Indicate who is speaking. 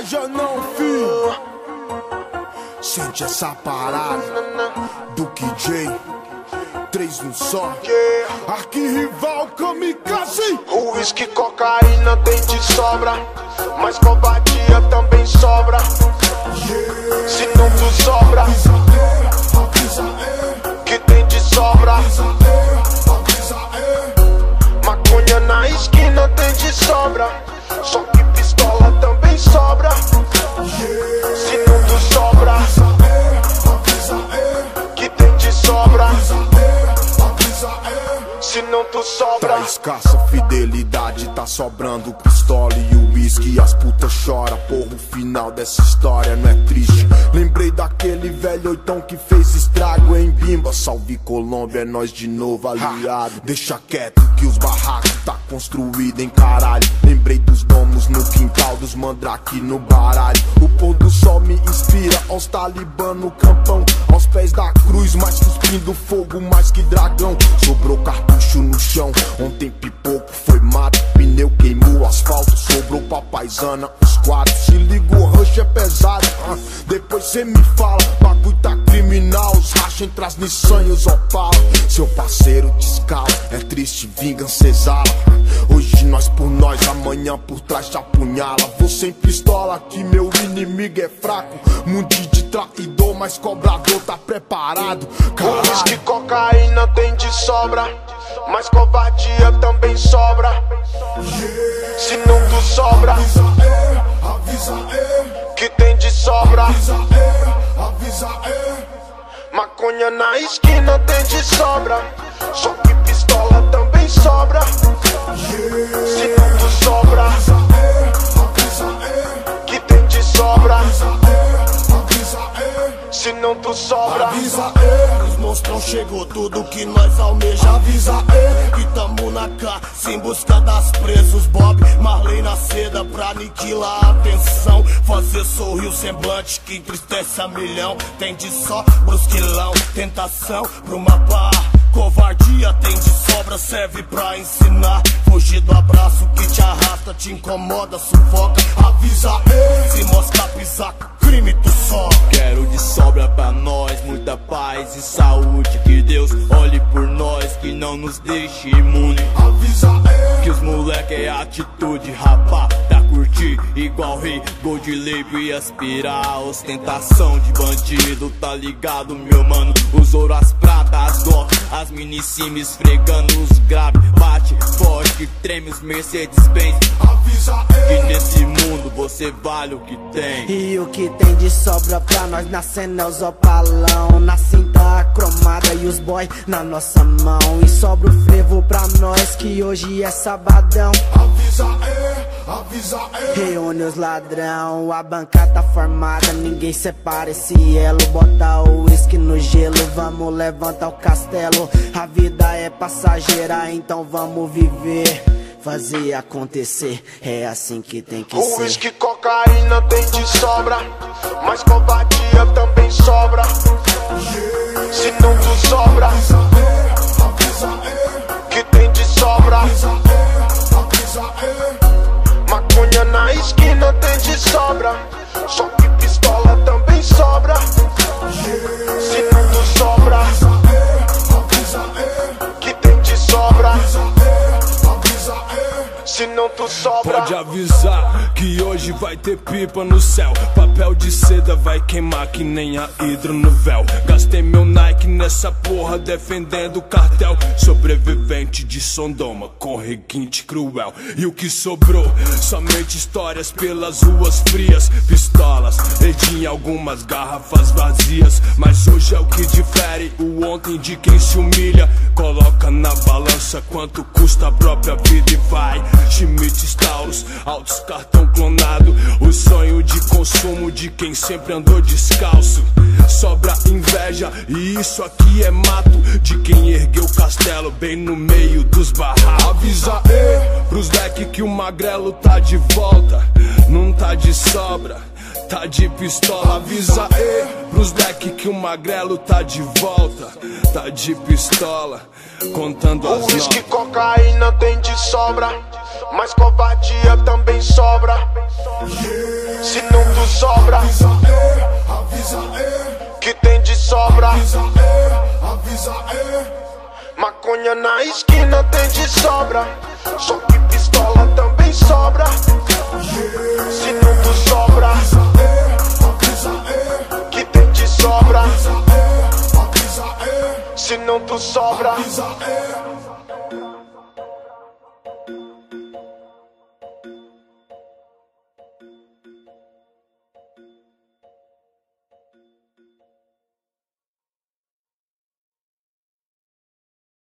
Speaker 1: viaja não, filho. Sente essa parada do KJ, 3 num só. Arquirrival, kamikaze.
Speaker 2: Uísque, cocaína tem de sobra, mas covardia também sobra. Se não tu sobra, que tem de sobra. Maconha na esquina tem de sobra, só que pistola também sobra. Se não tu sobra, que tem de sobra. Se não tu sobra.
Speaker 1: Tá escassa fidelidade, tá sobrando pistola e o uísque. As putas choram, porra, o final dessa história não é triste. Lembrei daquele velho oitão que fez estrago em Bimba. Salve Colômbia, é nós de novo aliado. Deixa quieto que os barracos tá construído em caralho. Lembrei dos domos no quintal, dos mandrake no baralho. O pôr do sol me inspira, aos talibã no campão, aos pés da cruz, mais cuspindo fogo, mais que dragão. Sobrou cartucho no chão, ontem pipoco foi mato, pneu queimou o asfalto, sobrou pra paisana os quatro. Se liga, o rush é pesado, depois cê me fala, bagulho tá criminal, os racha entre as Nissan e os Opala. Seu parceiro te escala, é triste, vingança exala. Hoje nós por nós, amanhã por trás te apunhala. Vou sem pistola que meu inimigo é fraco, mundinho de traidor, mas cobrador tá preparado.
Speaker 2: Uísque, cocaína tem de sobra, mas covardia também sobra. Se não tu sobra, que tem de sobra. Maconha na esquina tem de sobra, só que pistola também sobra. Se não tu sobra, que tem de sobra. Se não tu sobra.
Speaker 3: Avisa, os monstrão chegou, tudo que nós almeja. Avisa, que tamo na caça em busca das presos. Bob Marley na seda pra aniquilar a tensão, fazer sorrir o semblante que entristece a milhão. Tem de só brusquilão, tentação pra uma barra. Covardia tem de sobra, serve pra ensinar. Fugir do abraço que te arrasta, te incomoda, sufoca. Avisa, se mosca, pisaca, crime tu só.
Speaker 4: Quero de sobra pra nós, muita paz e saúde. Que Deus olhe por nós, que não nos deixe imune.
Speaker 1: Avisa,
Speaker 4: que os moleque é atitude, rapá, tá curtir igual rei, gold label e aspirar a ostentação de bandido, tá ligado, meu mano? Os ouro, as pratas, as dó, as mini-sim esfregando os grave, bate forte, treme os Mercedes-Benz.
Speaker 1: avisa,
Speaker 4: Que nesse mundo você vale o que tem.
Speaker 5: E o que tem de sobra pra nós na cena é os opalão, na cinta cromada e os boy na nossa mão. E sobra o frevo pra nós que hoje é sabadão.
Speaker 1: avisa, avisa,
Speaker 5: Reúne os ladrão, a banca tá formada, ninguém separa esse elo. Bota o uísque no gelo, vamos levantar o castelo. A vida é passageira, então vamos viver, fazer acontecer, é assim que tem que ser.
Speaker 2: Uísque, cocaína tem de sobra, mas covardia também sobra. Se não tu sobra, que tem de sobra. Maconha na esquina tem de sobra, só que pistola também sobra. Se não tu sobra, que tem de sobra. Se não tu sobra.
Speaker 6: Pode avisar que hoje vai ter pipa no céu. Papel de seda vai queimar que nem a hidro no véu. Gastei meu Nike nessa porra defendendo o cartel. Sobrevivente de Sondoma, com requinte cruel. E o que sobrou? Somente histórias pelas ruas frias. Pistolas, edinha, algumas garrafas vazias. Mas hoje é o que difere o ontem de quem se humilha. Coloca na balança quanto custa a própria vida e vai. Schmidt, Staus, altos cartão clonado. O sonho de consumo de quem sempre andou descalço. Sobra inveja e isso aqui é mato de quem ergueu o castelo bem no meio dos barracos. Avisa pros deck que o magrelo tá de volta, não tá de sobra, tá de pistola. Avisa pros deck que o magrelo tá de volta, tá de pistola, contando as notas.
Speaker 2: Uísque, cocaína tem de sobra, mas covardia também sobra. Se não Maconha na esquina tem de sobra, só que pistola também sobra. Se não tu sobra, que tem de sobra. Se não tu sobra.